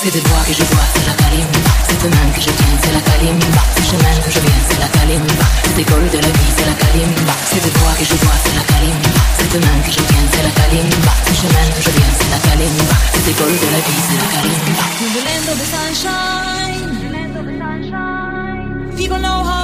C'est des voix que je vois, c'est la kalimba. Cette main que je tiens, c'est la kalimba. Ce chemin que je viens, c'est la kalimba. Cette école de la vie, c'est la kalimba. C'est des voix que je vois, c'est la kalimba. Cette main que je tiens, c'est la kalimba. Ce chemin que je viens, c'est la kalimba. Cette école de la vie, c'est la kalimba. In the land of the sunshine, people know how